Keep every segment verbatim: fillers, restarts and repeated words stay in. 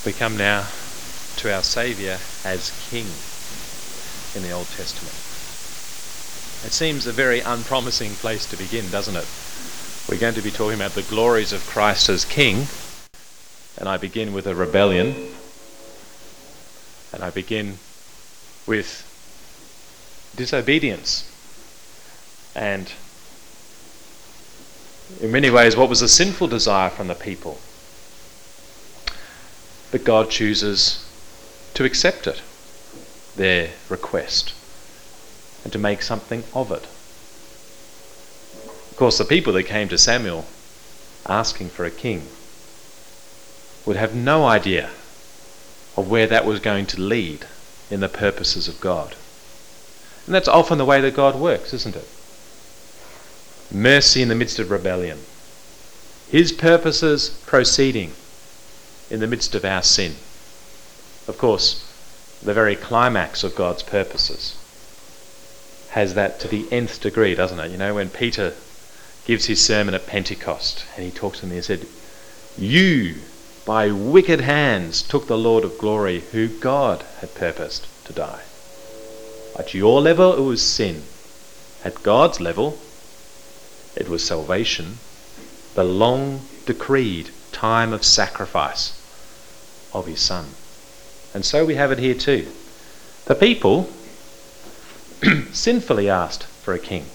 We come now to our Saviour as King in the Old Testament. It seems a very unpromising place to begin, doesn't it? We're going to be talking about the glories of Christ as King, and I begin with a rebellion, and I begin with disobedience, and in many ways what was a sinful desire from the people. But God chooses to accept it, their request, and to make something of it. Of course, the people that came to Samuel asking for a king would have no idea of where that was going to lead in the purposes of God. And that's often the way that God works, isn't it? Mercy in the midst of rebellion. His purposes proceeding in the midst of our sin. Of course, the very climax of God's purposes has that to the nth degree, doesn't it? You know, when Peter gives his sermon at Pentecost and he talks to me and said, "You, by wicked hands, took the Lord of glory, who God had purposed to die." At your level, it was sin. At God's level, it was salvation, the long decreed time of sacrifice of his Son. And so we have it here too. The people sinfully asked for a king.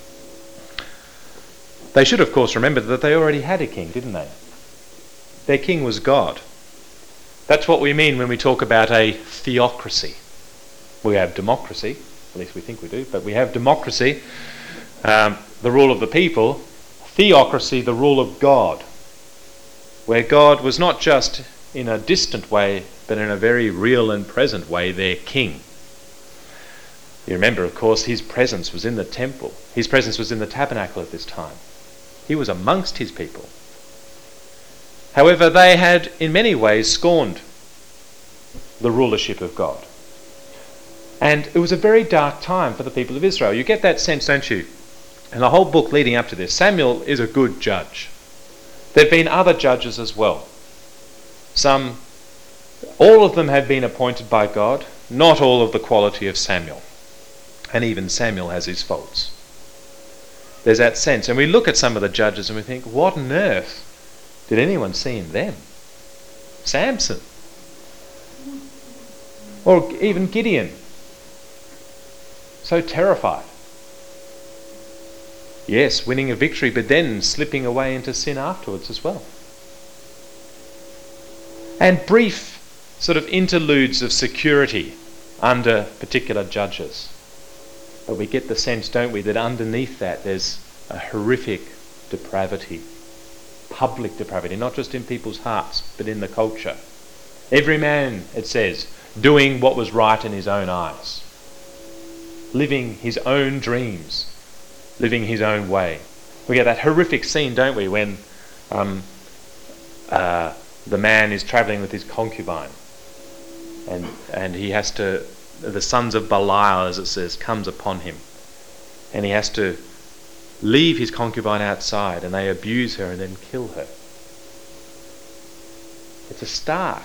They should, of course, remember that they already had a king, didn't they? Their king was God. That's what we mean when we talk about a theocracy. We have democracy, at least we think we do, but we have democracy, um, the rule of the people, theocracy, the rule of God, where God was not just in a distant way, but in a very real and present way, their king. You remember, of course, his presence was in the temple. His presence was in the tabernacle at this time. He was amongst his people. However, they had in many ways scorned the rulership of God. And it was a very dark time for the people of Israel. You get that sense, don't you? And the whole book leading up to this, Samuel is a good judge. There have been other judges as well. Some, all of them have been appointed by God, not all of the quality of Samuel. And even Samuel has his faults. There's that sense. And we look at some of the judges and we think, what on earth did anyone see in them? Samson. Or even Gideon. So terrified. Yes, winning a victory, but then slipping away into sin afterwards as well. And brief sort of interludes of security under particular judges. But we get the sense, don't we, that underneath that there's a horrific depravity. Public depravity, not just in people's hearts, but in the culture. Every man, it says, doing what was right in his own eyes. Living his own dreams. Living his own way. We get that horrific scene, don't we, when um, uh, the man is travelling with his concubine, and and he has to, the sons of Belial, as it says, comes upon him, and he has to leave his concubine outside, and they abuse her and then kill her. It's a stark,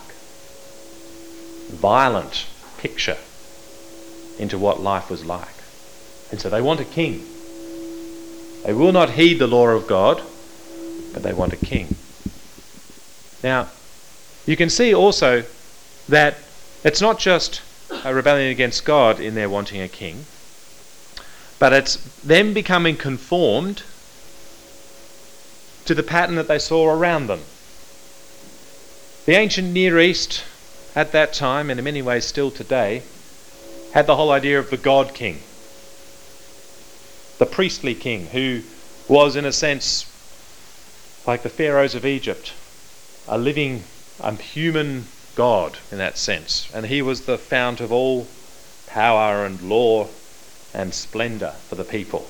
violent picture into what life was like. And so they want a king. They will not heed the law of God, but they want a king. Now, you can see also that it's not just a rebellion against God in their wanting a king, but it's them becoming conformed to the pattern that they saw around them. The ancient Near East at that time, and in many ways still today, had the whole idea of the God king. The priestly king, who was in a sense like the pharaohs of Egypt, a living, a human God in that sense. And he was the fount of all power and law and splendour for the people.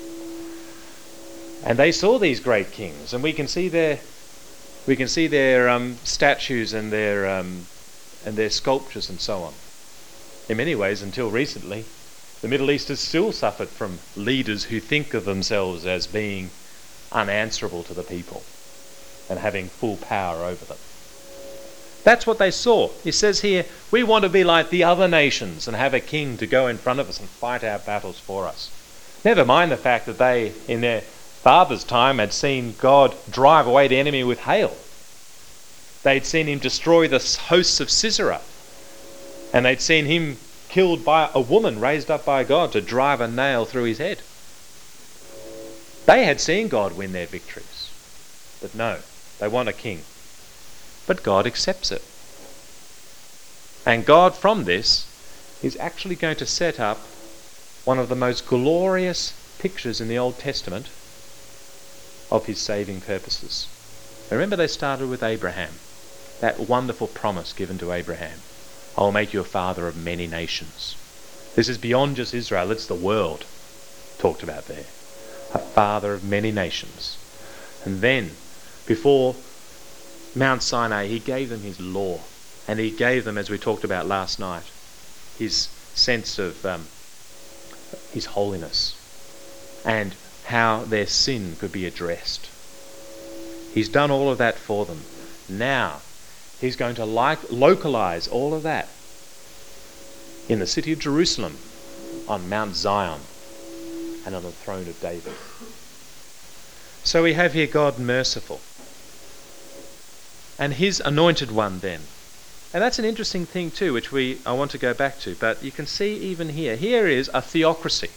And they saw these great kings, and we can see their, we can see their um, statues and their um, and their sculptures and so on. In many ways, until recently, the Middle East has still suffered from leaders who think of themselves as being unanswerable to the people and having full power over them. That's what they saw. He says here, we want to be like the other nations and have a king to go in front of us and fight our battles for us. Never mind the fact that they, in their father's time, had seen God drive away the enemy with hail. They'd seen him destroy the hosts of Sisera. And they'd seen him killed by a woman raised up by God to drive a nail through his head. They had seen God win their victories. But no, they want a king. But God accepts it. And God, from this, is actually going to set up one of the most glorious pictures in the Old Testament of his saving purposes. Remember, they started with Abraham, that wonderful promise given to Abraham. I will make you a father of many nations. This is beyond just Israel, it's the world talked about there. A father of many nations. And then, before Mount Sinai, he gave them his law. And he gave them, as we talked about last night, his sense of um, his holiness and how their sin could be addressed. He's done all of that for them. Now, he's going to like, localize all of that in the city of Jerusalem, on Mount Zion, and on the throne of David. So we have here God merciful. And his anointed one then. And that's an interesting thing too, which we I want to go back to. But you can see even here, here is a theocracy.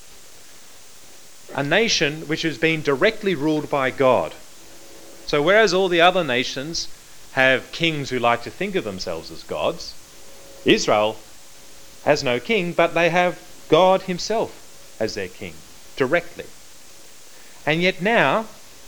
A nation which has been directly ruled by God. So whereas all the other nations have kings who like to think of themselves as gods, Israel has no king, but they have God himself as their king, directly. And yet now,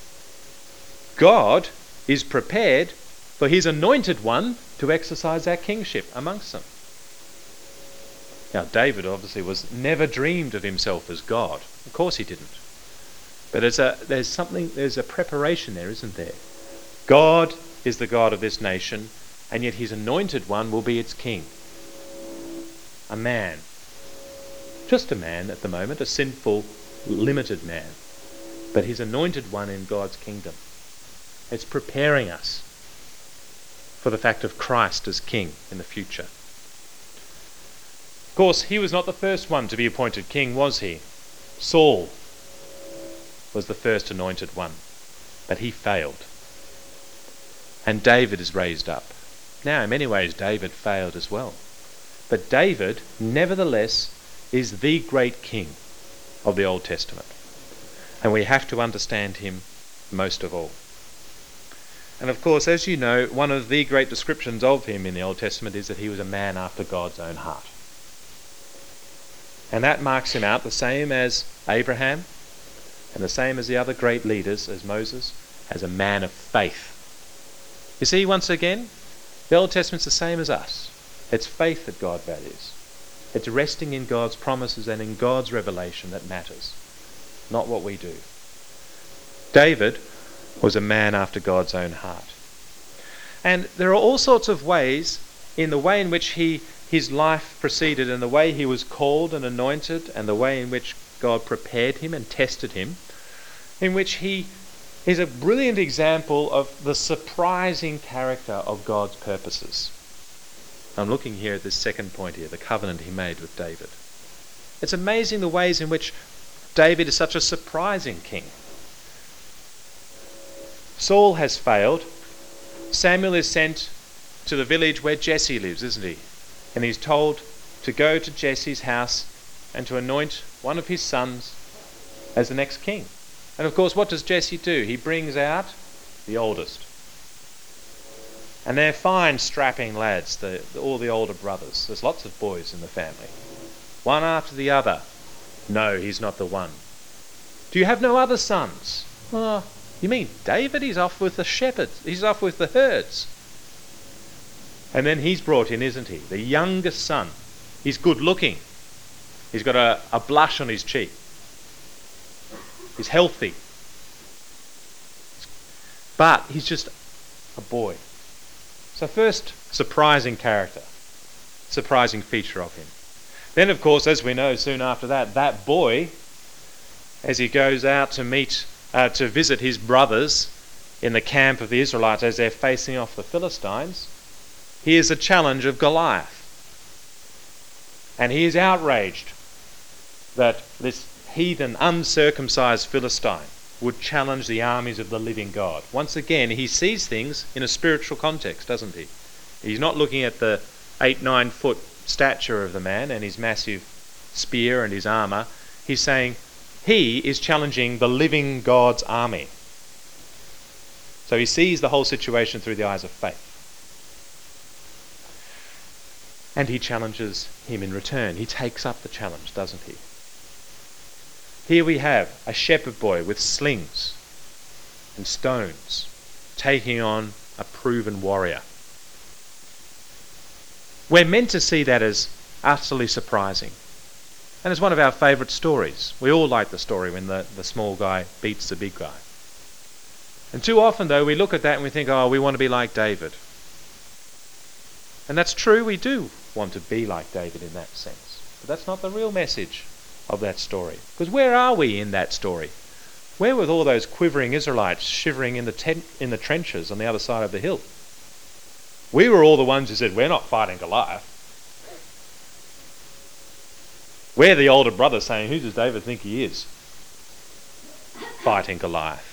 God is prepared for his anointed one to exercise that kingship amongst them. Now, David obviously was never dreamed of himself as God. Of course he didn't. But it's a, there's something, there's a preparation there, isn't there? God is the God of this nation, and yet his anointed one will be its king. A man. Just a man at the moment, a sinful, limited man. But his anointed one in God's kingdom. It's preparing us for the fact of Christ as king in the future. Of course, he was not the first one to be appointed king, was he? Saul was the first anointed one, but he failed. And David is raised up. Now, in many ways, David failed as well. But David, nevertheless, is the great king of the Old Testament. And we have to understand him most of all. And of course, as you know, one of the great descriptions of him in the Old Testament is that he was a man after God's own heart. And that marks him out the same as Abraham and the same as the other great leaders, as Moses, as a man of faith. You see, once again, the Old Testament's the same as us. It's faith that God values. It's resting in God's promises and in God's revelation that matters, not what we do. David was a man after God's own heart. And there are all sorts of ways in the way in which he his life proceeded and the way he was called and anointed and the way in which God prepared him and tested him, in which he is a brilliant example of the surprising character of God's purposes. I'm looking here at this second point here, the covenant he made with David. It's amazing the ways in which David is such a surprising king. Saul has failed. Samuel is sent to the village where Jesse lives, isn't he? And he's told to go to Jesse's house and to anoint one of his sons as the next king. And of course, what does Jesse do? He brings out the oldest. And they're fine, strapping lads, the, the, all the older brothers. There's lots of boys in the family. One after the other. No, he's not the one. Do you have no other sons? Oh, you mean David? He's off with the shepherds. He's off with the herds. And then he's brought in, isn't he? The youngest son. He's good looking. He's got a, a blush on his cheek. He's healthy. But he's just a boy. So first, surprising character. Surprising feature of him. Then, of course, as we know, soon after that, that boy, as he goes out to meet, uh, to visit his brothers in the camp of the Israelites as they're facing off the Philistines, hears a challenge of Goliath. And he is outraged that this heathen, uncircumcised Philistine would challenge the armies of the living God. Once again, he sees things in a spiritual context, doesn't he? He's not looking at the eight, nine foot stature of the man and his massive spear and his armour. He's saying he is challenging the living God's army. So he sees the whole situation through the eyes of faith. And he challenges him in return. He takes up the challenge, doesn't he? Here we have a shepherd boy with slings and stones taking on a proven warrior. We're meant to see that as utterly surprising. And it's one of our favourite stories. We all like the story when the, the small guy beats the big guy. And too often, though, we look at that and we think, oh, we want to be like David. And that's true, we do want to be like David in that sense. But that's not the real message of that story. Because where are we in that story? We're with all those quivering Israelites shivering in the tent, in the trenches on the other side of the hill. We were all the ones who said, we're not fighting Goliath. We're the older brother saying, who does David think he is? Fighting Goliath.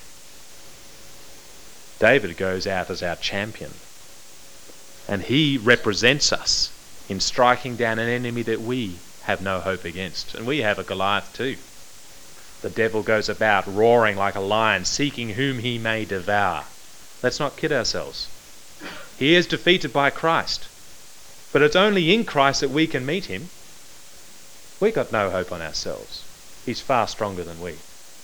David goes out as our champion. And he represents us in striking down an enemy that we have no hope against. And we have a Goliath too. The devil goes about roaring like a lion, seeking whom he may devour. Let's not kid ourselves. He is defeated by Christ. But it's only in Christ that we can meet him. We've got no hope on ourselves. He's far stronger than we.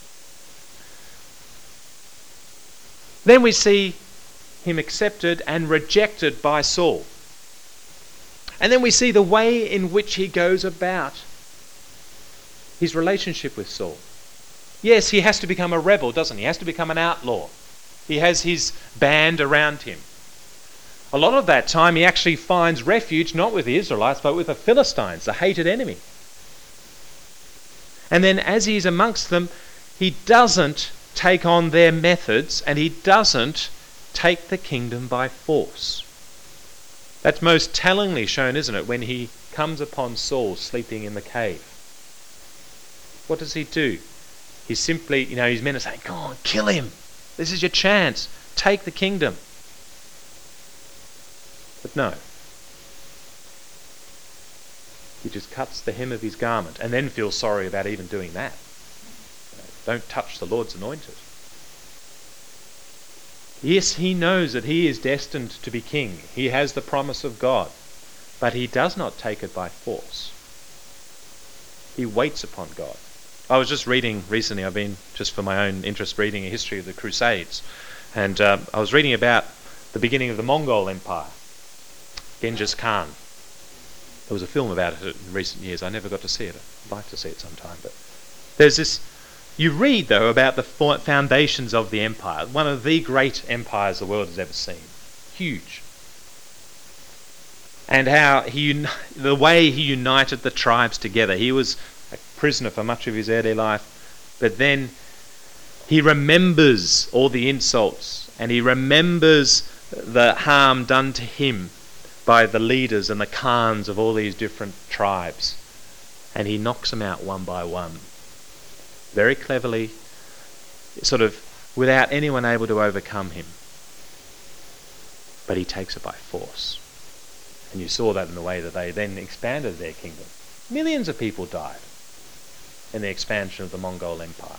Then we see him accepted and rejected by Saul. And then we see the way in which he goes about his relationship with Saul. Yes, he has to become a rebel, doesn't he? He has to become an outlaw. He has his band around him. A lot of that time he actually finds refuge not with the Israelites but with the Philistines, the hated enemy. And then as he's amongst them, he doesn't take on their methods and he doesn't take the kingdom by force. That's most tellingly shown, isn't it, when he comes upon Saul sleeping in the cave. What does he do? He simply, you know, his men are saying, go on, kill him. This is your chance. Take the kingdom. But no. He just cuts the hem of his garment and then feels sorry about even doing that. You know, don't touch the Lord's anointed. Yes, he knows that he is destined to be king. He has the promise of God. But he does not take it by force. He waits upon God. I was just reading recently, I've been, just for my own interest, reading a history of the Crusades. And uh, I was reading about the beginning of the Mongol Empire. Genghis Khan. There was a film about it in recent years. I never got to see it. I'd like to see it sometime. But there's this... You read, though, about the foundations of the empire. One of the great empires the world has ever seen. Huge. And how he, the way he united the tribes together. He was a prisoner for much of his early life. But then he remembers all the insults. And he remembers the harm done to him by the leaders and the khans of all these different tribes. And he knocks them out one by one. Very cleverly, sort of without anyone able to overcome him. But he takes it by force. And you saw that in the way that they then expanded their kingdom. Millions of people died in the expansion of the Mongol Empire.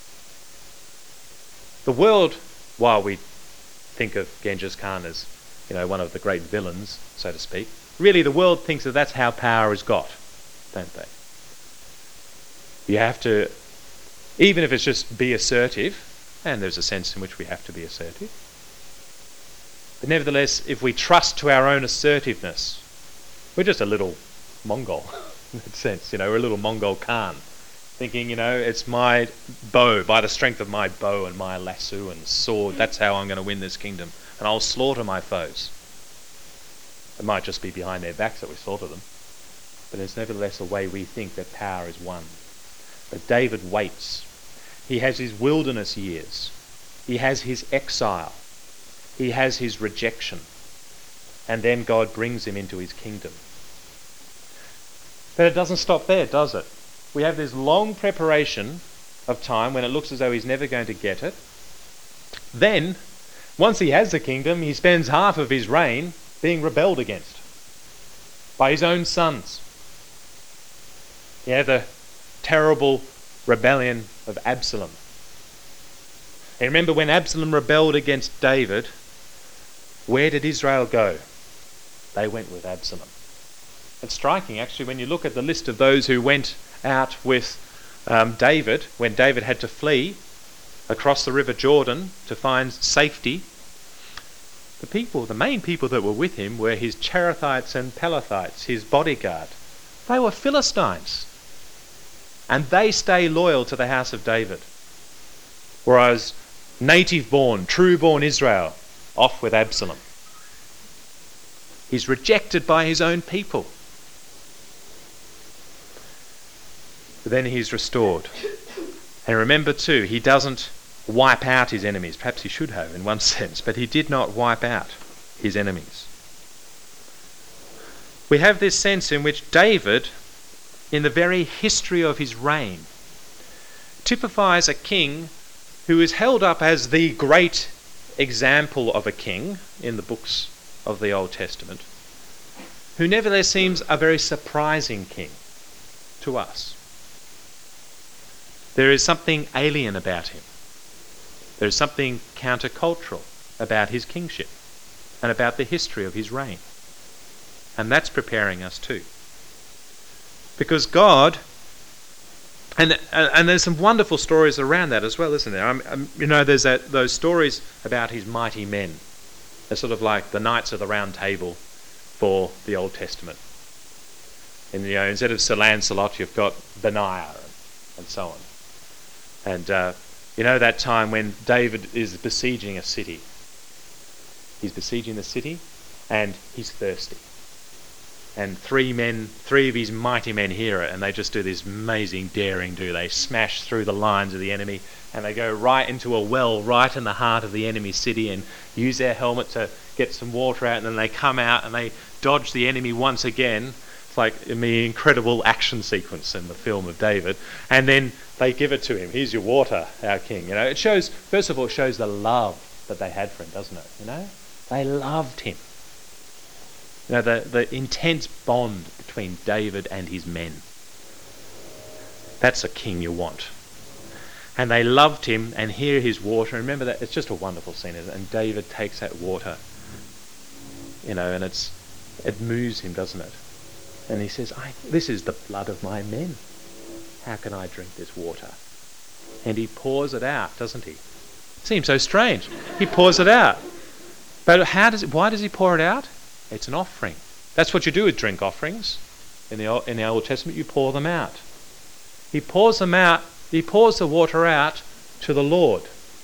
The world, while we think of Genghis Khan as, you know, one of the great villains, so to speak, really the world thinks that that's how power is got, don't they? You have to, even if it's just be assertive, and there's a sense in which we have to be assertive, but nevertheless, if we trust to our own assertiveness, we're just a little Mongol, in that sense, you know, we're a little Mongol Khan, thinking, you know, it's my bow, by the strength of my bow and my lasso and sword, that's how I'm going to win this kingdom, and I'll slaughter my foes. It might just be behind their backs that we slaughter them, but it's nevertheless a way we think that power is won. But David waits. He has his wilderness years. He has his exile. He has his rejection. and then God brings him into his kingdom. But it doesn't stop there, does it? We have this long preparation of time when it looks as though he's never going to get it. Then, once he has the kingdom, he spends half of his reign being rebelled against by his own sons. You have the terrible rebellion of Absalom. And remember, when Absalom rebelled against David, where did Israel go? They went with Absalom. It's striking, actually, when you look at the list of those who went out with um, David, when David had to flee across the River Jordan to find safety. The people, the main people that were with him were his Cherethites and Pelethites, his bodyguard. They were Philistines. And they stay loyal to the house of David. Whereas native-born, true-born Israel, off with Absalom. He's rejected by his own people. But then he's restored. And remember too, he doesn't wipe out his enemies. Perhaps he should have in one sense, but he did not wipe out his enemies. We have this sense in which David, in the very history of his reign, typifies a king who is held up as the great example of a king in the books of the Old Testament, who nevertheless seems a very surprising king to us. There is something alien about him. There is something countercultural about his kingship and about the history of his reign. And that's preparing us too. Because God, and and there's some wonderful stories around that as well, isn't there? I'm, I'm, you know, there's that, those stories about his mighty men. They're sort of like the Knights of the Round Table for the Old Testament. And, you know, instead of Sir Lancelot, you've got Benaiah and, and so on. And, uh, you know, that time when David is besieging a city. He's besieging the city and he's thirsty. And three men, three of his mighty men hear it, and they just do this amazing daring do. They smash through the lines of the enemy, and they go right into a well right in the heart of the enemy city and use their helmet to get some water out, and then they come out and they dodge the enemy once again. It's like in the incredible action sequence in the film of David. And then they give it to him. Here's your water, our king. You know, it shows, first of all, it shows the love that they had for him, doesn't it? You know, they loved him. You know, the, the intense bond between David and his men. That's a king you want. And they loved him, and here his water. And remember that, it's just a wonderful scene, isn't it? And David takes that water, you know, and it's it moves him, doesn't it? And he says, I, this is the blood of my men. How can I drink this water? And he pours it out, doesn't he? It seems so strange. He pours it out. But how does it, why does he pour it out? It's an offering. That's what you do with drink offerings. In the in the Old Testament, you pour them out. He pours them out. He pours the water out to the Lord.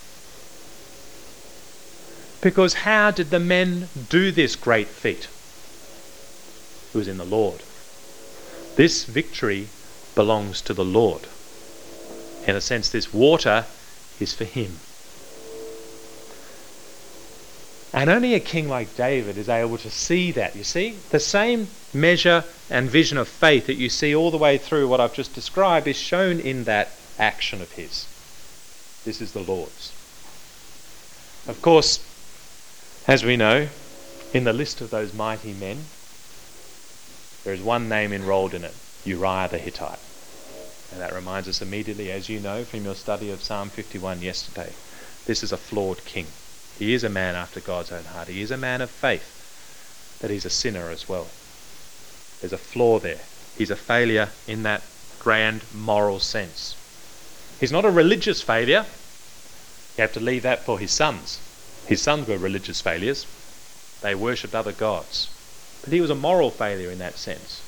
Because how did the men do this great feat? It was in the Lord. This victory belongs to the Lord. In a sense, this water is for him. And only a king like David is able to see that. You see, the same measure and vision of faith that you see all the way through what I've just described is shown in that action of his. This is the Lord's. Of course, as we know, in the list of those mighty men, there is one name enrolled in it, Uriah the Hittite. And that reminds us immediately, as you know from your study of Psalm fifty-one yesterday, this is a flawed king. He is a man after God's own heart. He is a man of faith, but he's a sinner as well. There's a flaw there. He's a failure in that grand moral sense. He's not a religious failure. You have to leave that for his sons. His sons were religious failures. They worshipped other gods. But he was a moral failure in that sense.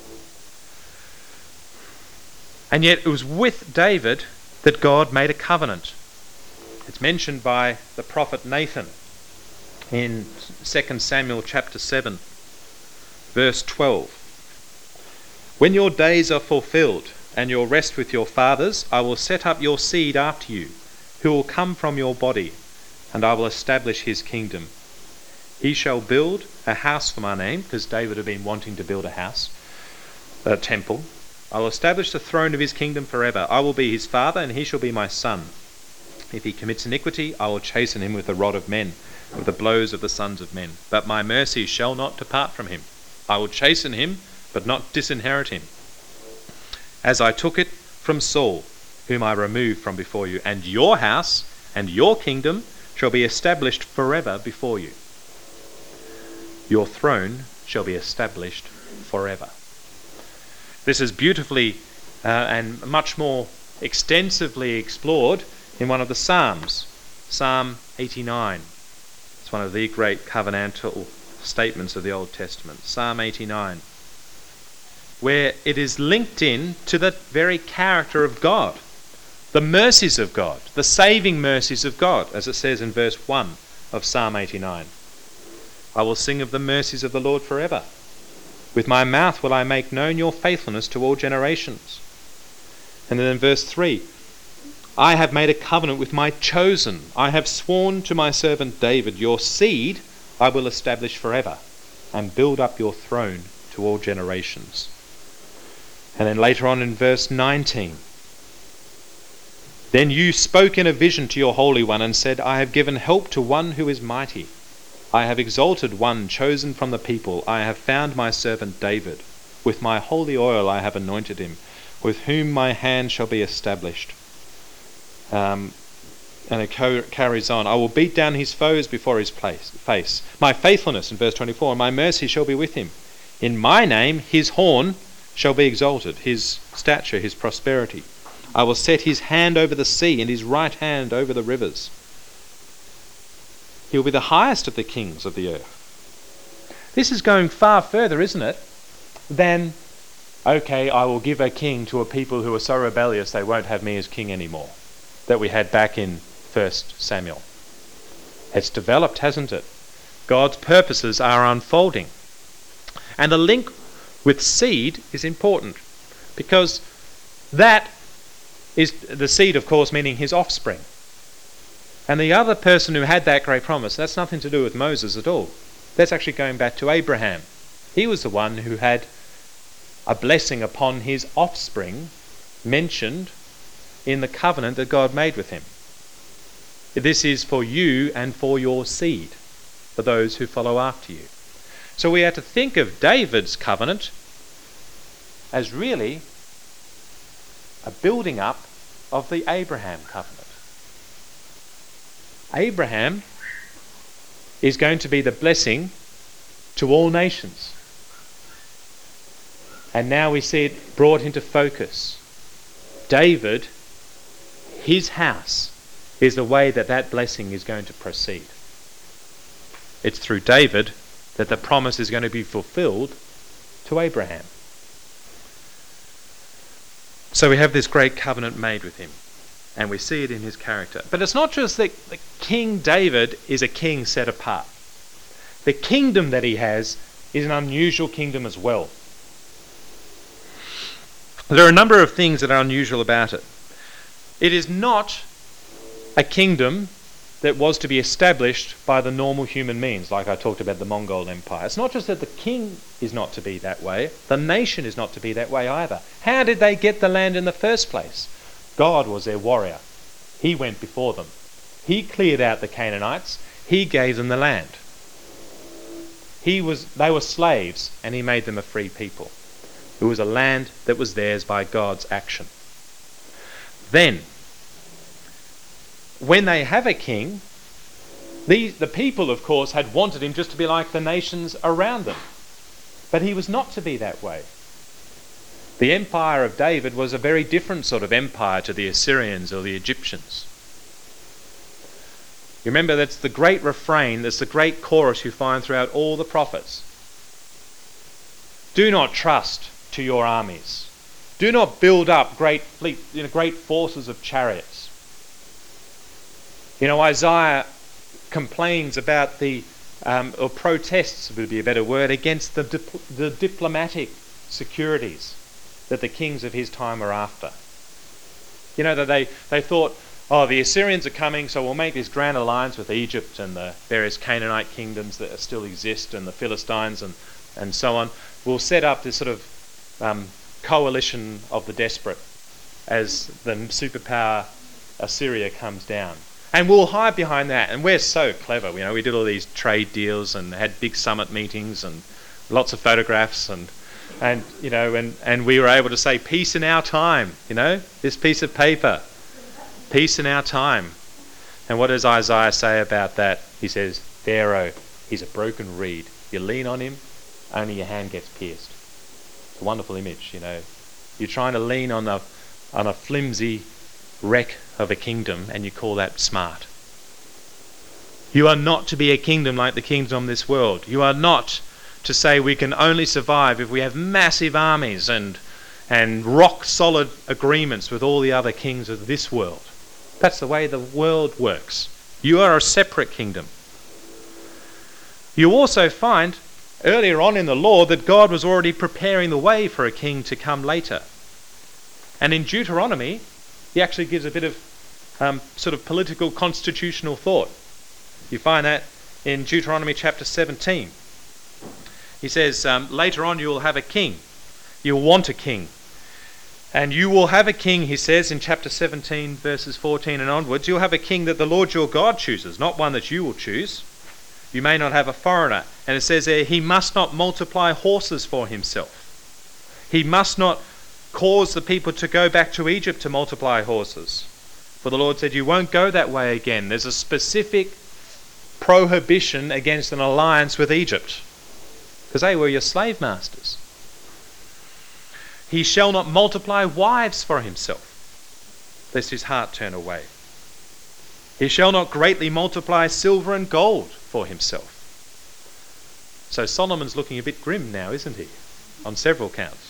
And yet it was with David that God made a covenant. It's mentioned by the prophet Nathan in Second Samuel chapter seven, verse twelve. When your days are fulfilled and your rest with your fathers, I will set up your seed after you, who will come from your body, and I will establish his kingdom. He shall build a house for my name, because David had been wanting to build a house, a temple. I will establish the throne of his kingdom forever. I will be his father, and he shall be my son. If he commits iniquity, I will chasten him with the rod of men, with the blows of the sons of men. But my mercy shall not depart from him. I will chasten him, but not disinherit him, as I took it from Saul, whom I removed from before you. And your house and your kingdom shall be established forever before you. Your throne shall be established forever. This is beautifully uh, and much more extensively explored in one of the Psalms, Psalm eighty-nine. It's one of the great covenantal statements of the Old Testament, Psalm eighty-nine, where it is linked in to the very character of God, the mercies of God, the saving mercies of God, as it says in verse one of Psalm eighty-nine. I will sing of the mercies of the Lord forever. With my mouth will I make known your faithfulness to all generations. And then in verse three, I have made a covenant with my chosen. I have sworn to my servant David, your seed I will establish forever, and build up your throne to all generations. And then later on in verse nineteen, then you spoke in a vision to your Holy One and said, I have given help to one who is mighty. I have exalted one chosen from the people. I have found my servant David. With my holy oil I have anointed him, with whom my hand shall be established. Um, and it co- carries on. I will beat down his foes before his place, face. My faithfulness, in verse twenty-four, my mercy shall be with him. In my name his horn shall be exalted, his stature, his prosperity. I will set his hand over the sea and his right hand over the rivers. He will be the highest of the kings of the earth. This is going far further, isn't it, than, okay, I will give a king to a people who are so rebellious they won't have me as king anymore, that we had back in First Samuel. It's developed, hasn't it? God's purposes are unfolding. And the link with seed is important, because that is the seed, of course, meaning his offspring. And the other person who had that great promise, that's nothing to do with Moses at all. That's actually going back to Abraham. He was the one who had a blessing upon his offspring mentioned in the covenant that God made with him. This is for you and for your seed, for those who follow after you. So we have to think of David's covenant as really a building up of the Abraham covenant. Abraham is going to be the blessing to all nations. And now we see it brought into focus. David, his house, is the way that that blessing is going to proceed. It's through David that the promise is going to be fulfilled to Abraham. So we have this great covenant made with him, and we see it in his character. But it's not just that the King David is a king set apart. The kingdom that he has is an unusual kingdom as well. There are a number of things that are unusual about it. It is not a kingdom that was to be established by the normal human means, like I talked about the Mongol Empire. It's not just that the king is not to be that way, the nation is not to be that way either. How did they get the land in the first place? God was their warrior. He went before them. He cleared out the Canaanites. He gave them the land. He was, they were slaves, and he made them a free people. It was a land that was theirs by God's action. Then, when they have a king, these, the people, of course, had wanted him just to be like the nations around them. But he was not to be that way. The empire of David was a very different sort of empire to the Assyrians or the Egyptians. You remember, that's the great refrain, that's the great chorus you find throughout all the prophets. Do not trust to your armies. Do not build up great fleet, you know, great forces of chariots. You know, Isaiah complains about the, um, or protests would be a better word, against the, dip- the diplomatic securities that the kings of his time were after. You know, that they, they thought oh, the Assyrians are coming, so we'll make this grand alliance with Egypt and the various Canaanite kingdoms that still exist and the Philistines and, and so on. We'll set up this sort of um, coalition of the desperate as the superpower Assyria comes down. And we'll hide behind that. And we're so clever. You know, we did all these trade deals and had big summit meetings and lots of photographs and and you know and, and we were able to say peace in our time, you know, this piece of paper. Peace in our time. And what does Isaiah say about that? He says, Pharaoh, he's a broken reed. You lean on him, only your hand gets pierced. It's a wonderful image, you know. You're trying to lean on a on a flimsy wreck of a kingdom and you call that smart. You are not to be a kingdom like the kingdoms of this world. You are not to say we can only survive if we have massive armies and and rock solid agreements with all the other kings of this world. That's the way the world works. You are a separate kingdom. You also find earlier on in the law that God was already preparing the way for a king to come later. And in Deuteronomy, he actually gives a bit of um, sort of political constitutional thought. You find that in Deuteronomy chapter seventeen. He says, um, later on you will have a king. You'll want a king. And you will have a king, he says in chapter seventeen, verses fourteen and onwards, you'll have a king that the Lord your God chooses, not one that you will choose. You may not have a foreigner. And it says there, he must not multiply horses for himself. He must not cause the people to go back to Egypt to multiply horses. For the Lord said, you won't go that way again. There's a specific prohibition against an alliance with Egypt, because they were your slave masters. He shall not multiply wives for himself, lest his heart turn away. He shall not greatly multiply silver and gold for himself. So Solomon's looking a bit grim now, isn't he? On several counts.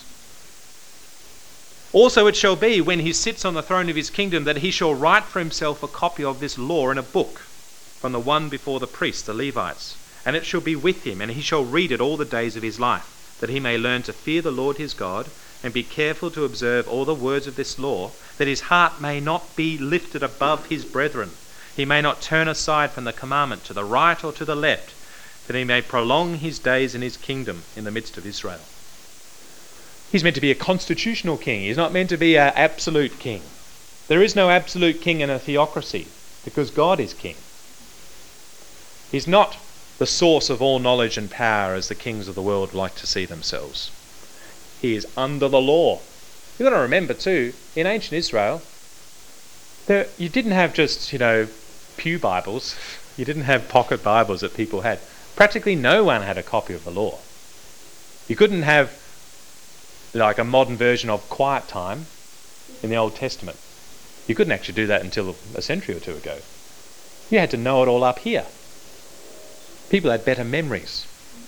Also it shall be, when he sits on the throne of his kingdom, that he shall write for himself a copy of this law in a book, from the one before the priests, the Levites. And it shall be with him, and he shall read it all the days of his life, that he may learn to fear the Lord his God, and be careful to observe all the words of this law, that his heart may not be lifted above his brethren. He may not turn aside from the commandment to the right or to the left, that he may prolong his days in his kingdom in the midst of Israel. He's meant to be a constitutional king. He's not meant to be an absolute king. There is no absolute king in a theocracy, because God is king. He's not the source of all knowledge and power as the kings of the world like to see themselves. He is under the law. You've got to remember too, in ancient Israel, there, you didn't have just, you know, pew Bibles. You didn't have pocket Bibles that people had. Practically no one had a copy of the law. You couldn't have like a modern version of quiet time in the Old Testament. You couldn't actually do that until a century or two ago. You had to know it all up here. People had better memories.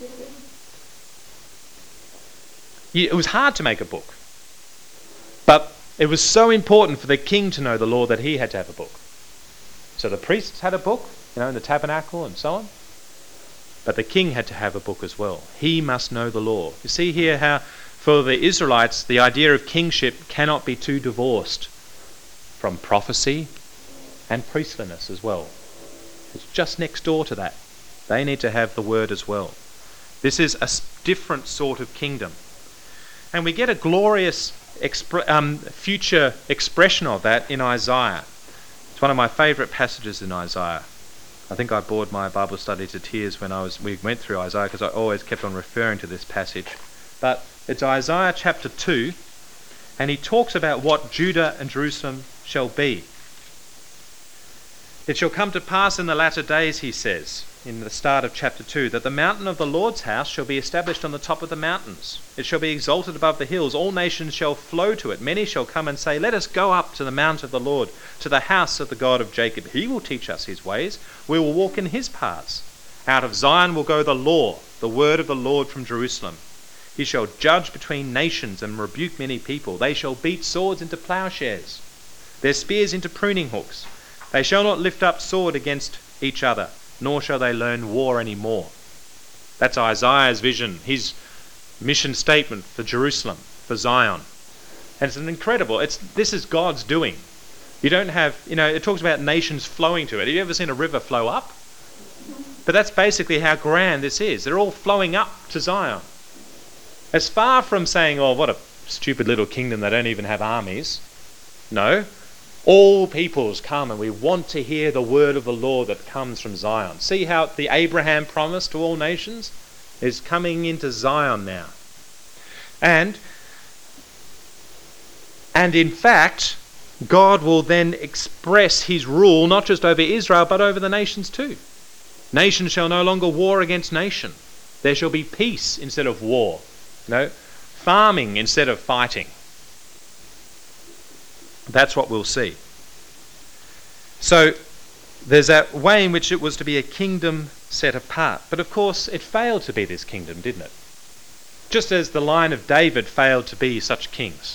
It was hard to make a book. But it was so important for the king to know the law that he had to have a book. So the priests had a book, you know, in the tabernacle and so on. But the king had to have a book as well. He must know the law. You see here how for the Israelites the idea of kingship cannot be too divorced from prophecy and priestliness as well. It's just next door to that. They need to have the word as well. This is a different sort of kingdom. And we get a glorious expre- um, future expression of that in Isaiah. It's one of my favourite passages in Isaiah. I think I bored my Bible study to tears when I was we went through Isaiah, because I always kept on referring to this passage. But it's Isaiah chapter two, and he talks about what Judah and Jerusalem shall be. It shall come to pass in the latter days, he says, in the start of chapter two, that the mountain of the Lord's house shall be established on the top of the mountains. It shall be exalted above the hills. All nations shall flow to it. Many shall come and say, let us go up to the mount of the Lord, to the house of the God of Jacob. He will teach us his ways. We will walk in his paths. Out of Zion will go the law, the word of the Lord from Jerusalem. He shall judge between nations and rebuke many people. They shall beat swords into plowshares, their spears into pruning hooks. They shall not lift up sword against each other, nor shall they learn war any more. That's Isaiah's vision, his mission statement for Jerusalem, for Zion. And it's an incredible, it's, this is God's doing. You don't have, you know, it talks about nations flowing to it. Have you ever seen a river flow up? But that's basically how grand this is. They're all flowing up to Zion. It's far from saying, oh, what a stupid little kingdom, they don't even have armies. No. All peoples come, and we want to hear the word of the Lord that comes from Zion. See how the Abraham promise to all nations is coming into Zion now. And, and in fact, God will then express his rule not just over Israel but over the nations too. Nation shall no longer war against nation. There shall be peace instead of war. No, farming instead of fighting. That's what we'll see. So there's that way in which it was to be a kingdom set apart. But of course it failed to be this kingdom, didn't it? Just as the line of David failed to be such kings.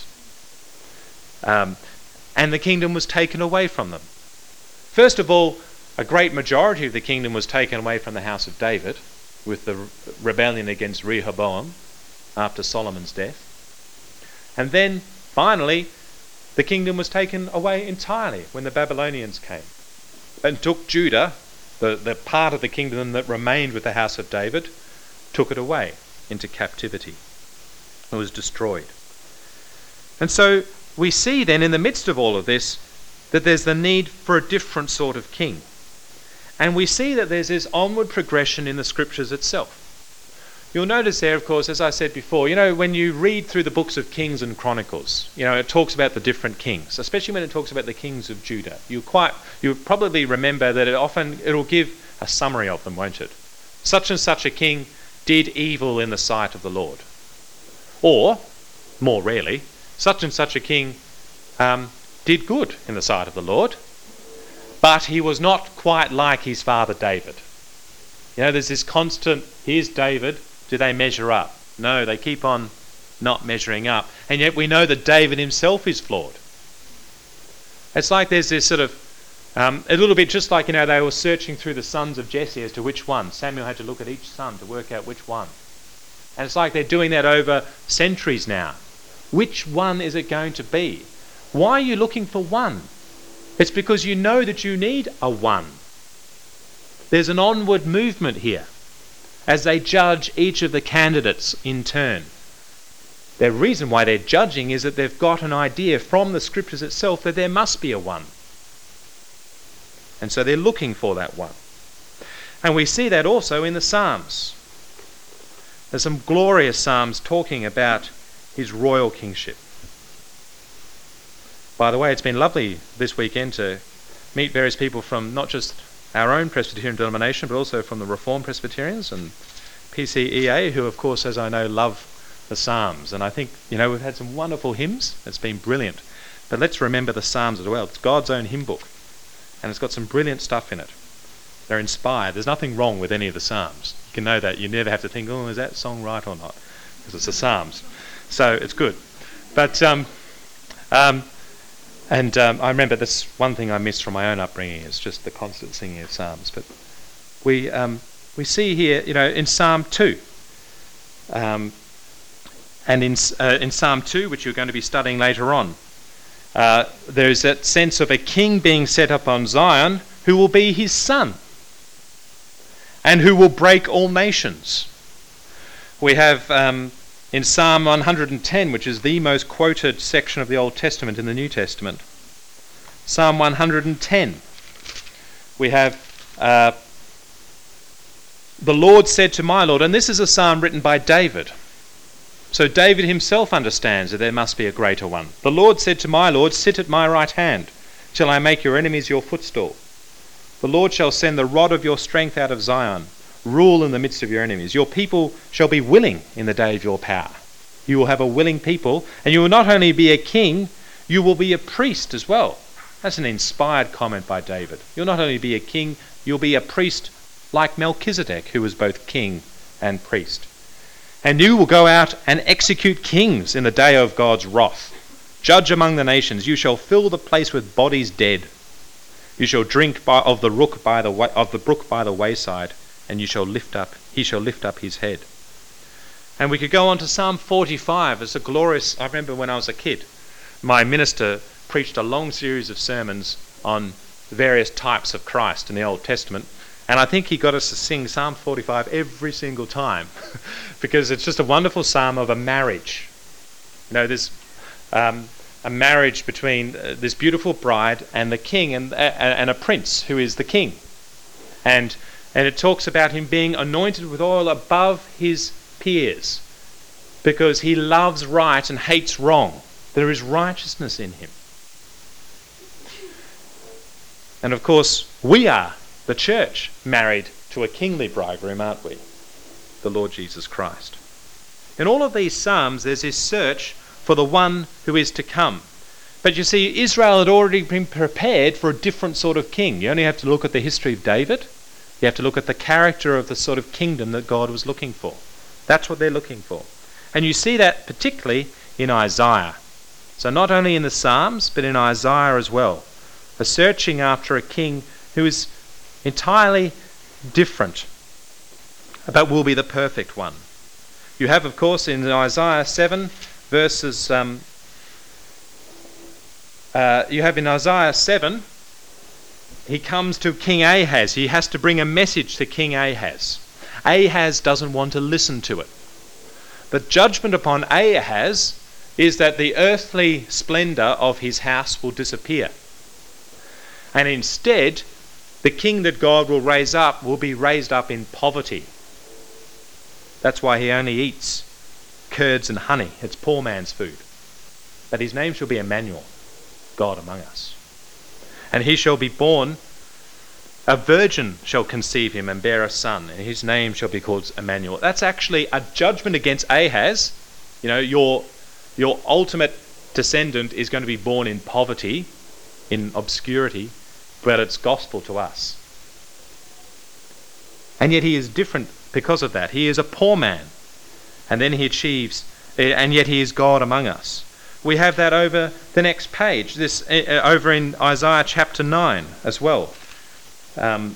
Um, and the kingdom was taken away from them. First of all, a great majority of the kingdom was taken away from the house of David with the rebellion against Rehoboam after Solomon's death. And then finally the kingdom was taken away entirely when the Babylonians came and took Judah, the, the part of the kingdom that remained with the house of David, took it away into captivity. It was destroyed. And so we see then in the midst of all of this that there's the need for a different sort of king. And we see that there's this onward progression in the scriptures itself. You'll notice there, of course, as I said before, you know, when you read through the books of Kings and Chronicles, you know, it talks about the different kings, especially when it talks about the kings of Judah. You quite, you probably remember that it often, it'll give a summary of them, won't it? Such and such a king did evil in the sight of the Lord. Or, more rarely, such and such a king um, did good in the sight of the Lord, but he was not quite like his father David. You know, there's this constant, here's David, do they measure up? No, they keep on not measuring up. And yet we know that David himself is flawed. It's like there's this sort of, um, a little bit just like, you know, they were searching through the sons of Jesse as to which one. Samuel had to look at each son to work out which one. And it's like they're doing that over centuries now. Which one is it going to be? Why are you looking for one? It's because you know that you need a one. There's an onward movement here as they judge each of the candidates in turn. The reason why they're judging is that they've got an idea from the scriptures itself that there must be a one. And so they're looking for that one. And we see that also in the Psalms. There's some glorious Psalms talking about his royal kingship. By the way, it's been lovely this weekend to meet various people from not just our own Presbyterian denomination, but also from the Reformed Presbyterians and P C E A, who, of course, as I know, love the Psalms. And I think, you know, we've had some wonderful hymns. It's been brilliant. But let's remember the Psalms as well. It's God's own hymn book, and it's got some brilliant stuff in it. They're inspired. There's nothing wrong with any of the Psalms. You can know that. You never have to think, oh, is that song right or not? Because it's the Psalms. So it's good. But, um, um, and um, I remember this one thing I missed from my own upbringing is just the constant singing of Psalms. But we um, we see here, you know, in Psalm two, um, and in uh, in Psalm two, which you're going to be studying later on, uh, there's that sense of a king being set up on Zion who will be his son and who will break all nations. We have um, in Psalm one hundred ten, which is the most quoted section of the Old Testament in the New Testament, Psalm one hundred ten, we have uh, the Lord said to my Lord, and this is a psalm written by David. So David himself understands that there must be a greater one. The Lord said to my Lord, sit at my right hand, till I make your enemies your footstool. The Lord shall send the rod of your strength out of Zion, rule in the midst of your enemies. Your people shall be willing in the day of your power. You will have a willing people, and you will not only be a king, you will be a priest as well. That's an inspired comment by David. You'll not only be a king, you'll be a priest like Melchizedek, who was both king and priest. And you will go out and execute kings in the day of God's wrath. Judge among the nations. You shall fill the place with bodies dead. You shall drink by, of the brook by the way, of the brook by the wayside, and you shall lift up. He shall lift up his head. And we could go on to Psalm forty-five. It's a glorious. I remember when I was a kid, my minister preached a long series of sermons on various types of Christ in the Old Testament, and I think he got us to sing Psalm forty-five every single time because it's just a wonderful psalm of a marriage. You know, there's um, a marriage between uh, this beautiful bride and the king, and, uh, and a prince who is the king. And, and it talks about him being anointed with oil above his peers because he loves right and hates wrong. There is righteousness in him. And of course, we are the church married to a kingly bridegroom, aren't we? The Lord Jesus Christ. In all of these psalms, there's this search for the one who is to come. But you see, Israel had already been prepared for a different sort of king. You only have to look at the history of David. You have to look at the character of the sort of kingdom that God was looking for. That's what they're looking for. And you see that particularly in Isaiah. So not only in the Psalms, but in Isaiah as well. A searching after a king who is entirely different, but will be the perfect one. You have, of course, in Isaiah seven, verses... Um, uh, you have in Isaiah seven, he comes to King Ahaz. He has to bring a message to King Ahaz. Ahaz doesn't want to listen to it. The judgment upon Ahaz is that the earthly splendour of his house will disappear. And instead, the king that God will raise up will be raised up in poverty. That's why he only eats curds and honey. It's poor man's food. But his name shall be Emmanuel, God among us. And he shall be born, a virgin shall conceive him and bear a son, and his name shall be called Emmanuel. That's actually a judgment against Ahaz. You know, your, your ultimate descendant is going to be born in poverty, in obscurity, but it's gospel to us. And yet he is different because of that. He is a poor man. And then he achieves, and yet he is God among us. We have that over the next page, this uh, over in Isaiah chapter nine as well. Um,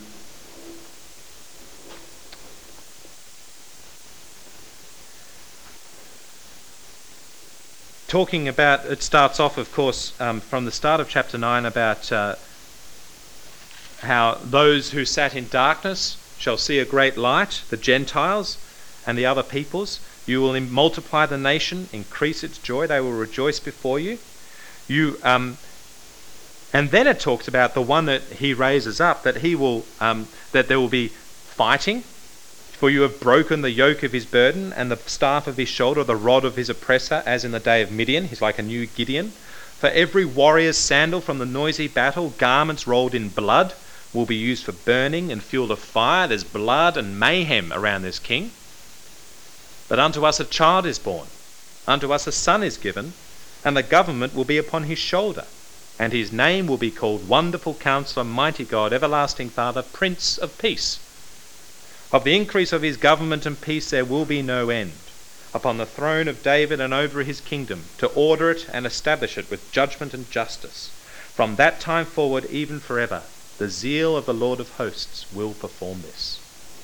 talking about, it starts off, of course, um, from the start of chapter nine about uh, how those who sat in darkness shall see a great light, the Gentiles and the other peoples. You will multiply the nation, increase its joy. They will rejoice before you. You, um, and then it talks about the one that he raises up, that he will, um, that there will be fighting. For you have broken the yoke of his burden and the staff of his shoulder, the rod of his oppressor, as in the day of Midian. He's like a new Gideon. For every warrior's sandal from the noisy battle, garments rolled in blood, will be used for burning and fuel of fire. There's blood and mayhem around this king. But unto us a child is born, unto us a son is given, and the government will be upon his shoulder. And his name will be called Wonderful Counselor, Mighty God, Everlasting Father, Prince of Peace. Of the increase of his government and peace there will be no end, upon the throne of David and over his kingdom, to order it and establish it with judgment and justice. From that time forward, even forever, the zeal of the Lord of hosts will perform this.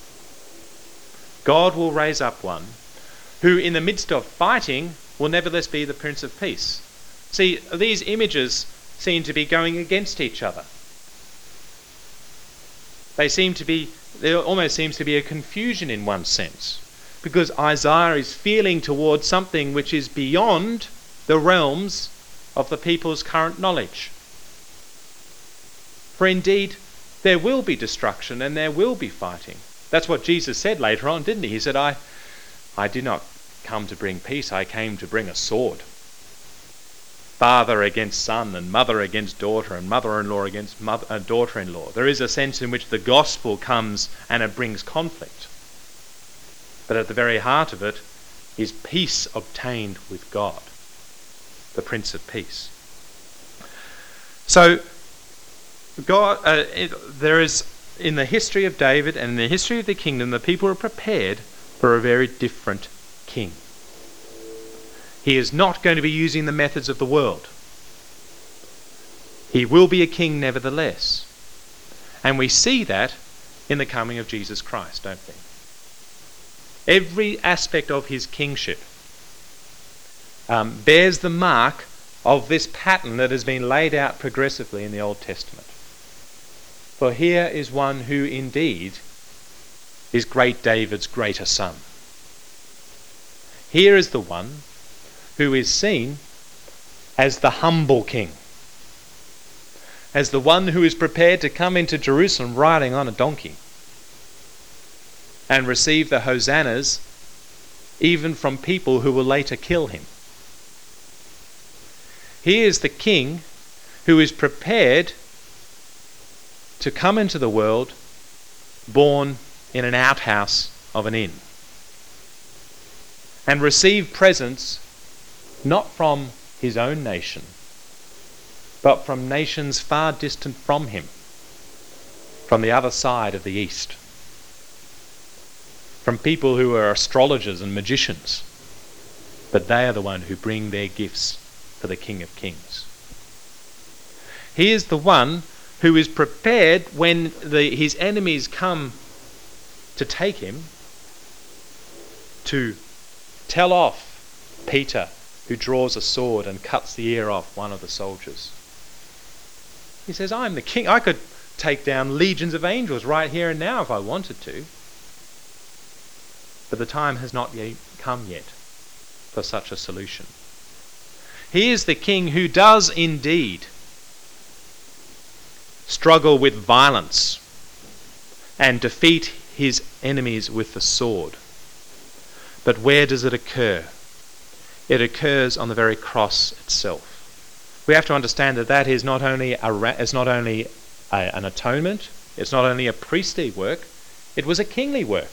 God will raise up one who, in the midst of fighting, will nevertheless be the Prince of Peace. See, these images seem to be going against each other. They seem to be, there almost seems to be a confusion in one sense, because Isaiah is feeling towards something which is beyond the realms of the people's current knowledge. For indeed, there will be destruction and there will be fighting. That's what Jesus said later on, didn't he? He said, I, I did not come to bring peace, I came to bring a sword. Father against son, and mother against daughter, and mother-in-law against mother, uh, daughter-in-law. There is a sense in which the gospel comes and it brings conflict. But at the very heart of it is peace obtained with God, the Prince of Peace. So, God, uh, it, there is, in the history of David and in the history of the kingdom, the people are prepared for a very different king. He is not going to be using the methods of the world. He will be a king nevertheless. And we see that in the coming of Jesus Christ, don't we? Every aspect of his kingship um, bears the mark of this pattern that has been laid out progressively in the Old Testament. For here is one who indeed is great David's greater son. Here is the one who is seen as the humble king, as the one who is prepared to come into Jerusalem riding on a donkey and receive the hosannas even from people who will later kill him. He is the king who is prepared to come into the world born in an outhouse of an inn and receive presents not from his own nation, but from nations far distant from him, from the other side of the east, from people who are astrologers and magicians, but they are the one who bring their gifts for the King of Kings. He is the one who is prepared when the, his enemies come to take him, to tell off Peter, who draws a sword and cuts the ear off one of the soldiers. He says, I'm the king. I could take down legions of angels right here and now if I wanted to. But the time has not yet come yet for such a solution. He is the king who does indeed struggle with violence and defeat his enemies with the sword. But where does it occur? It occurs on the very cross itself. We have to understand that that is not only a, is not only a, an atonement, it's not only a priestly work, it was a kingly work.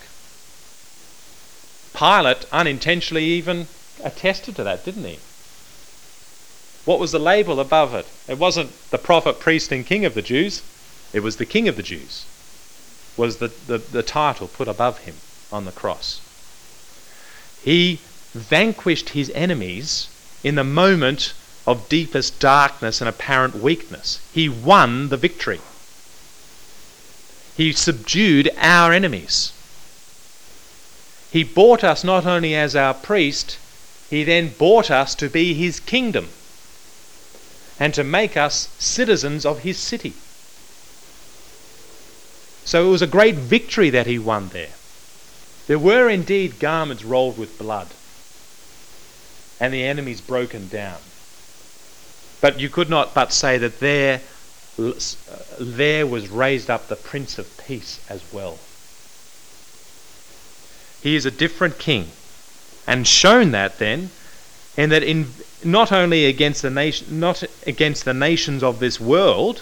Pilate unintentionally even attested to that, didn't he? What was the label above it? It wasn't the prophet, priest and king of the Jews. It was the King of the Jews, was the, the, the title put above him on the cross. He vanquished his enemies in the moment of deepest darkness and apparent weakness. He won the victory. He subdued our enemies. He bought us not only as our priest, he then bought us to be his kingdom and to make us citizens of his city. So it was a great victory that he won there. There were indeed garments rolled with blood and the enemies broken down. But you could not but say that there, there was raised up the Prince of Peace as well. He is a different king, and shown that then, in that in not only against the nation, not against the nations of this world,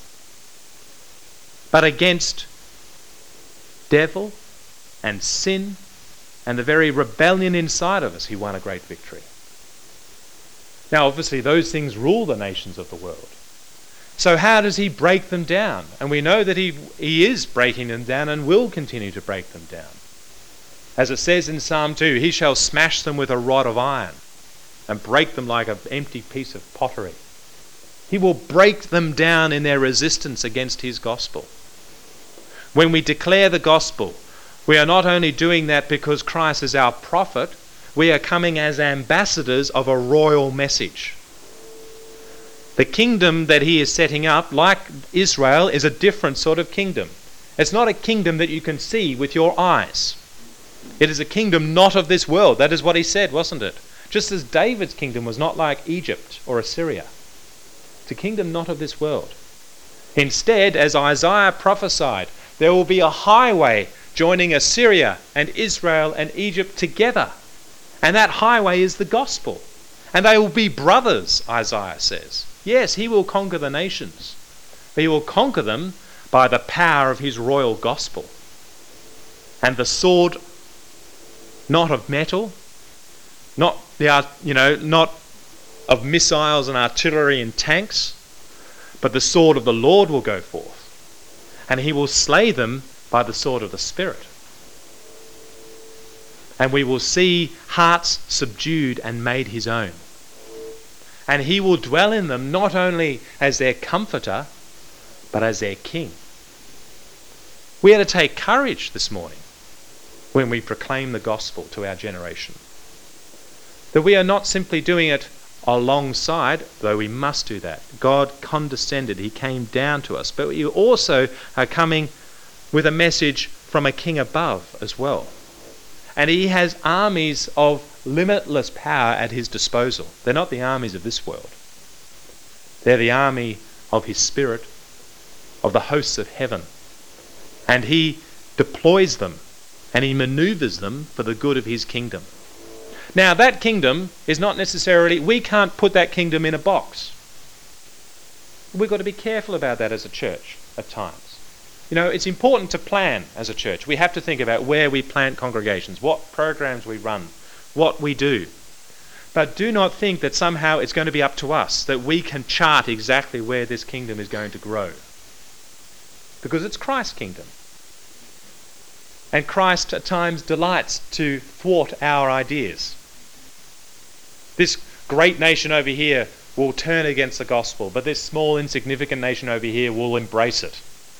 but against devil and sin and the very rebellion inside of us, he won a great victory. Now, obviously, those things rule the nations of the world. So how does he break them down? And we know that he, he is breaking them down and will continue to break them down. As it says in Psalm two, he shall smash them with a rod of iron and break them like an empty piece of pottery. He will break them down in their resistance against his gospel. When we declare the gospel, we are not only doing that because Christ is our prophet, we are coming as ambassadors of a royal message. The kingdom that he is setting up, like Israel, is a different sort of kingdom. It's not a kingdom that you can see with your eyes. It is a kingdom not of this world. That is what he said, wasn't it? Just as David's kingdom was not like Egypt or Assyria. It's a kingdom not of this world. Instead, as Isaiah prophesied, there will be a highway joining Assyria and Israel and Egypt together. And that highway is the gospel. And they will be brothers, Isaiah says. Yes, he will conquer the nations, but he will conquer them by the power of his royal gospel. And the sword, not of metal, not the you know, not of missiles and artillery and tanks, but the sword of the Lord will go forth, and he will slay them by the sword of the Spirit. And we will see hearts subdued and made his own. And he will dwell in them not only as their comforter, but as their king. We are to take courage this morning when we proclaim the gospel to our generation. That we are not simply doing it alongside, though we must do that. God condescended. He came down to us. But we also are coming with a message from a king above as well. And he has armies of limitless power at his disposal. They're not the armies of this world. They're the army of his Spirit, of the hosts of heaven. And he deploys them and he maneuvers them for the good of his kingdom. Now, that kingdom is not necessarily, we can't put that kingdom in a box. We've got to be careful about that as a church at times. You know, it's important to plan as a church. We have to think about where we plant congregations, what programs we run, what we do. But do not think that somehow it's going to be up to us, that we can chart exactly where this kingdom is going to grow. Because it's Christ's kingdom. And Christ at times delights to thwart our ideas. This great nation over here will turn against the gospel, but this small insignificant nation over here will embrace it.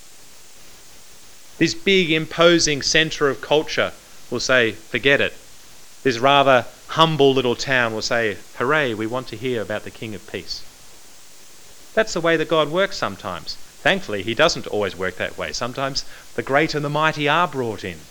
This big imposing centre of culture will say, forget it. This rather humble little town will say, hooray, we want to hear about the King of Peace. That's the way that God works sometimes. Thankfully, he doesn't always work that way. Sometimes the great and the mighty are brought in.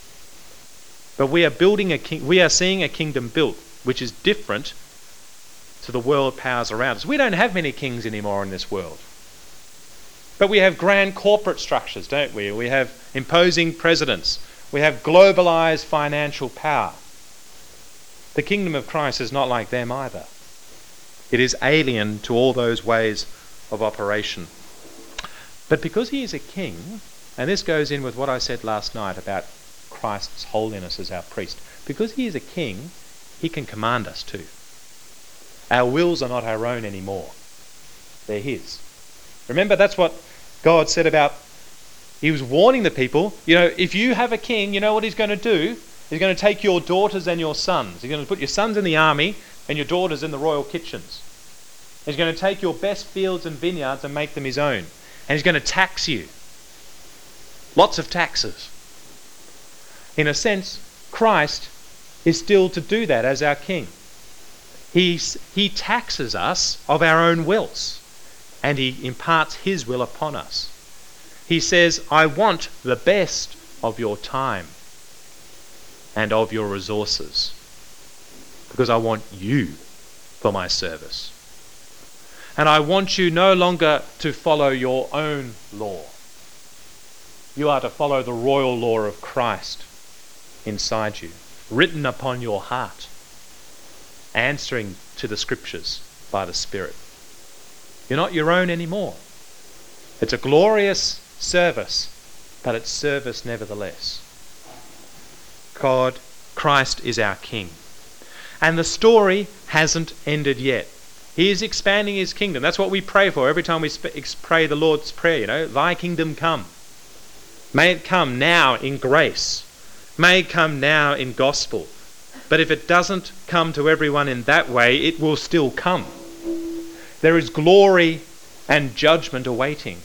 But we are building a king, we are seeing a kingdom built which is different to the world powers around us. We don't have many kings anymore in this world. But we have grand corporate structures, don't we? We have imposing presidents. We have globalized financial power. The kingdom of Christ is not like them either. It is alien to all those ways of operation. But because he is a king, and this goes in with what I said last night about Christ's holiness as our priest, because he is a king, he can command us too. Our wills are not our own anymore. They're his. Remember, that's what God said about, he was warning the people, you know, if you have a king, you know what he's going to do? He's going to take your daughters and your sons. He's going to put your sons in the army and your daughters in the royal kitchens. He's going to take your best fields and vineyards and make them his own. And he's going to tax you. Lots of taxes. In a sense, Christ is still to do that as our king. He's, he taxes us of our own wills, and he imparts his will upon us. He says, I want the best of your time and of your resources, because I want you for my service. And I want you no longer to follow your own law. You are to follow the royal law of Christ inside you, written upon your heart, answering to the scriptures by the Spirit. You're not your own anymore. It's a glorious service, but it's service nevertheless. God, Christ is our King. And the story hasn't ended yet. He is expanding his kingdom. That's what we pray for every time we sp- pray the Lord's Prayer, you know, thy kingdom come. May it come now in grace. May it come now in gospel. But if it doesn't come to everyone in that way, it will still come. There is glory and judgment awaiting.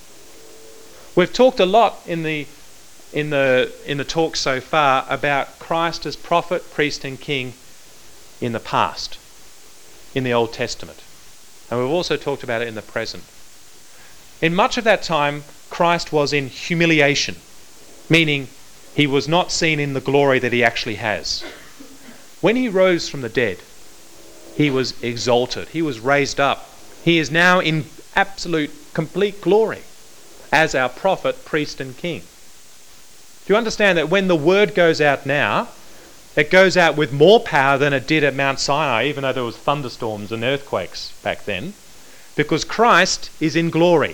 We've talked a lot in the in the in the talk so far about Christ as prophet, priest and king in the past, in the Old Testament. And we've also talked about it in the present. In much of that time, Christ was in humiliation, meaning he was not seen in the glory that he actually has. When he rose from the dead, he was exalted. He was raised up. He is now in absolute, complete glory as our prophet, priest and king. Do you understand that when the word goes out now, it goes out with more power than it did at Mount Sinai, even though there was thunderstorms and earthquakes back then, because Christ is in glory.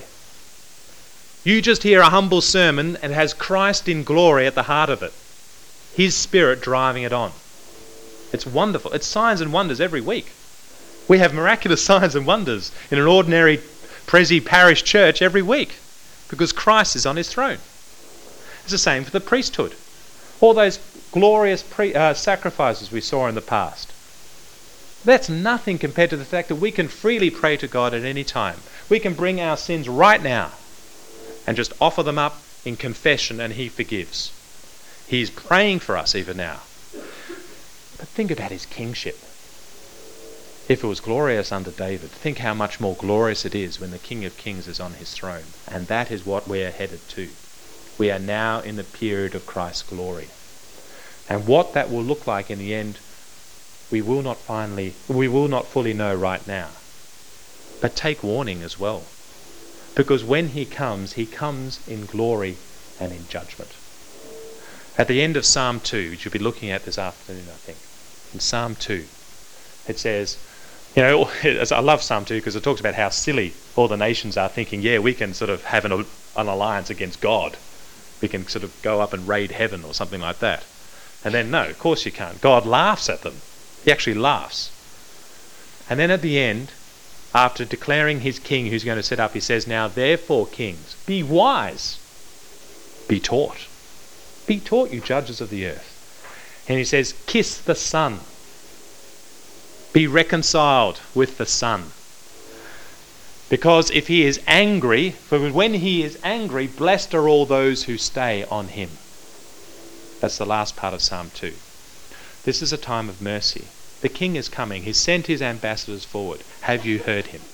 You just hear a humble sermon and it has Christ in glory at the heart of it. His Spirit driving it on. It's wonderful. It's signs and wonders every week. We have miraculous signs and wonders in an ordinary Prezi parish church every week because Christ is on his throne. It's the same for the priesthood. All those glorious pre- uh, sacrifices we saw in the past. That's nothing compared to the fact that we can freely pray to God at any time. We can bring our sins right now and just offer them up in confession and he forgives. He's praying for us even now. But think about his kingship. If it was glorious under David, think how much more glorious it is when the King of Kings is on his throne. And that is what we are headed to. We are now in the period of Christ's glory. And what that will look like in the end, we will not finally, we will not fully know right now. But take warning as well. Because when he comes, he comes in glory and in judgment. At the end of Psalm two, which you'll be looking at this afternoon, I think, in Psalm two, it says, you know, I love Psalm two because it talks about how silly all the nations are thinking, yeah, we can sort of have an, an alliance against God. We can sort of go up and raid heaven or something like that. And then, no, of course you can't. God laughs at them. He actually laughs. And then at the end, after declaring his king who's going to set up, he says, now therefore, kings, be wise, be taught. Be taught, you judges of the earth. And he says, kiss the Son. Be reconciled with the Son. Because if he is angry, for when he is angry, blessed are all those who stay on him. That's the last part of Psalm two. This is a time of mercy. The king is coming. He's sent his ambassadors forward. Have you heard him?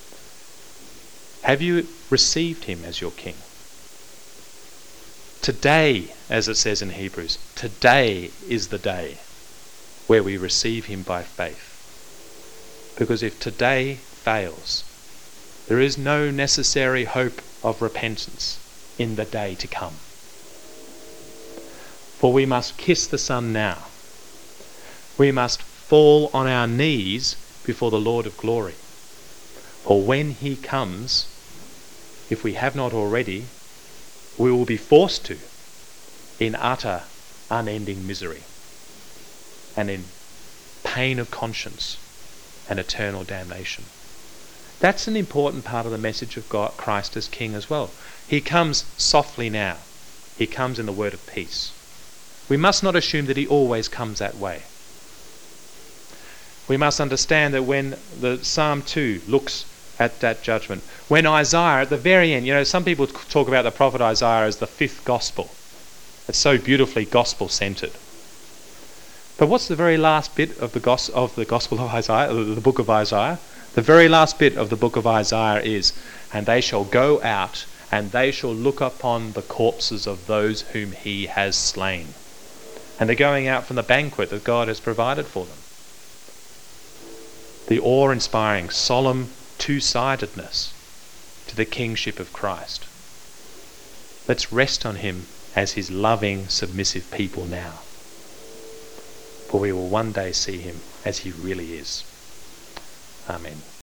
Have you received him as your king? Today, as it says in Hebrews, today is the day where we receive him by faith. Because if today fails, there is no necessary hope of repentance in the day to come. For we must kiss the Son now. We must fall on our knees before the Lord of glory. For when he comes, if we have not already, we will be forced to in utter, unending misery and in pain of conscience and eternal damnation. That's an important part of the message of God, Christ as King as well. He comes softly now. He comes in the word of peace. We must not assume that he always comes that way. We must understand that when the Psalm two looks at that judgment, when Isaiah at the very end, you know, some people talk about the prophet Isaiah as the fifth gospel. It's so beautifully gospel-centered. But what's the very last bit of the, gos- of the Gospel of Isaiah, the book of Isaiah? The very last bit of the book of Isaiah is, and they shall go out, and they shall look upon the corpses of those whom he has slain. And they're going out from the banquet that God has provided for them. The awe-inspiring, solemn two-sidedness to the kingship of Christ. Let's rest on him as his loving, submissive people now. For we will one day see him as he really is. Amen.